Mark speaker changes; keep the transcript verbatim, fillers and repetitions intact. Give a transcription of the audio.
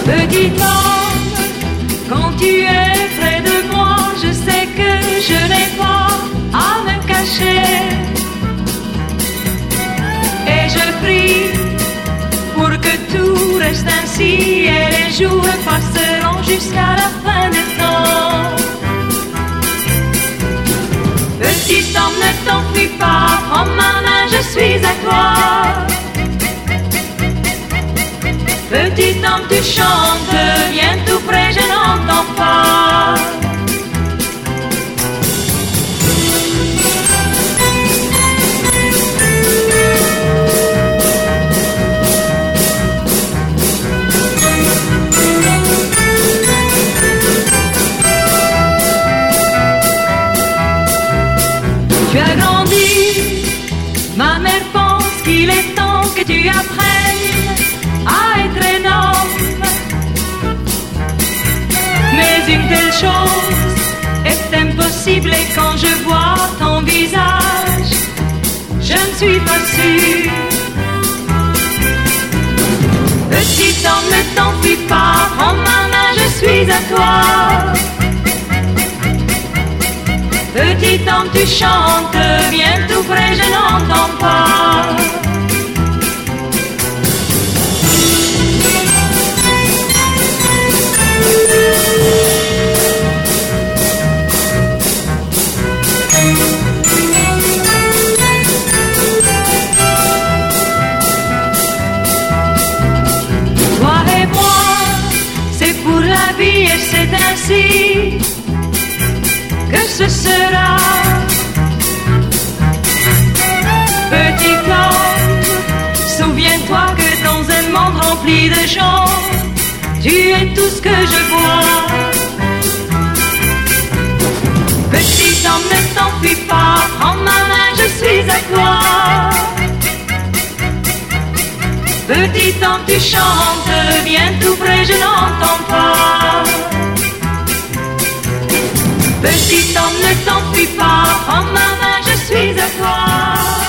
Speaker 1: Petit homme, quand tu es près de moi, je sais que je n'ai pas à me cacher. Et je prie pour que tout reste ainsi et les jours passeront jusqu'à la fin des temps. Petit homme, ne t'enfuis pas, prends ma main, je suis à toi. Petit homme, tu chantes, viens tout près, je n'entends pas. Tu as grandi, ma mère pense qu'il est temps que tu apprennes à être un homme. Mais une telle chose est impossible et quand je vois ton visage, je ne suis pas sûre. Petit homme, ne t'enfuis pas, prends ma main, je suis à toi. Petit homme, tu chantes, viens tout près, je n'entends pas. Toi et moi, c'est pour la vie et c'est ainsi que ce sera. Petit homme, souviens-toi que dans un monde rempli de gens, tu es tout ce que je vois. Petit homme, ne t'enfuis pas, prends ma main, je suis à toi. Petit homme, tu chantes, viens tout près, je n'entends pas. Petit homme, ne t'enfuis pas, prends ma main, je suis à toi.